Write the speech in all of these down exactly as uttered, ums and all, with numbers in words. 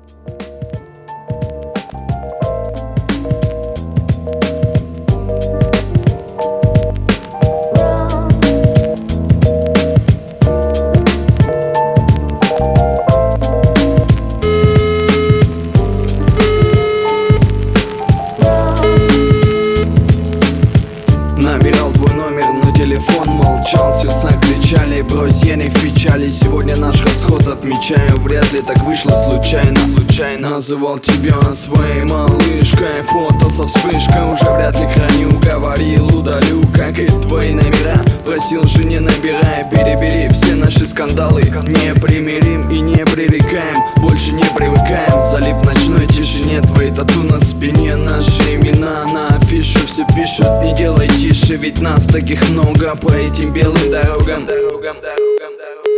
Набирал твой номер, но телефон молчал. Сердца кричали, брось, я не в печали. Сегодня наш расход отмечаю, вряд ли так вышло случайно, случайно. Называл тебя своей малышкой, фото со вспышкой уже вряд ли храню. Говорил, удалю, как и твои номера. Просил же не набирай, перебери все наши скандалы. Не примирим и не пререкаем, больше не привыкаем. Залип в ночной тишине, твои тату на спине. Наши имена на афишу все пишут, не делай тише, ведь нас таких много по этим белым дорогам, дорогам, дорогам,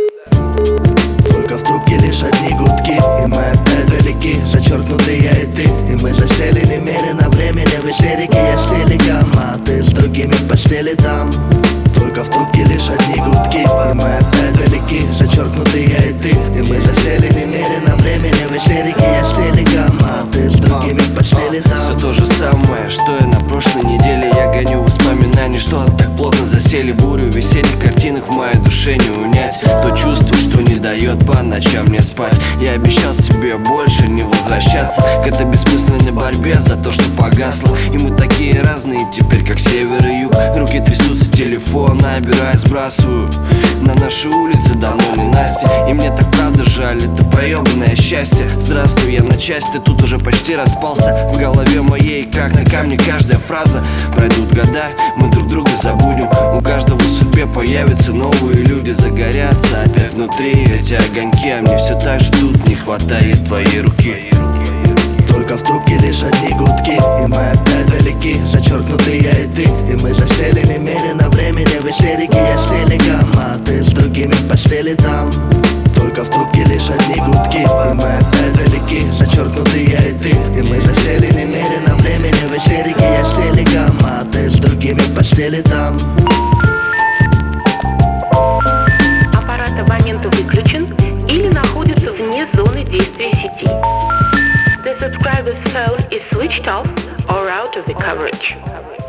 дорогам. Только в трубке лишь одни гудки, и мы опять далеки, зачеркнуты я и ты. И мы засели немерено времени в истерике. Я с телеком, а ты с другими в постели там. Только в трубке лишь одни гудки, и мы опять далеки, зачеркнуты я и ты. И мы засели немерено времени в истерике. Я с телеком, а ты с другими в постели там. Все то же самое, что и на прошлой неделе. Я гоню воспоминания, что так плотно засели. Бурю весенних картинок в моей душе не унять. То чувство, что не дает по ночам мне спать. Я обещал себе больше не возвращаться к этой бессмысленной борьбе за то, что погасло. И мы такие разные теперь, как север и юг. Руки трясутся, телефон набираю, сбрасываю. На нашей улице давно не Настя. И мне так правда жаль, это проебанное счастье. Здравствуй, я на части, тут уже почти распался. В голове моей, как на камне, каждая фраза. Пройдут года, мы друг друга забудем. У каждого в судьбе появятся новые люди. Загорятся опять внутри эти огоньки. А мне все так же тут не хватает твоей руки. Только в трубке лишь одни гудки, и мы опять далеки, зачеркнуты я и ты. И мы засели немерено времени в истерике. Я с телеком, а ты с другими в постели там. Только в трубке лишь одни гудки, и мы опять далеки, зачеркнуты я и ты. И мы засели немерено времени в истерике. Я с телеком, а ты с другими в постели там. Аппарат абонента выключен или находится вне зоны действия сети. The subscriber's phone is switched off or out of the coverage.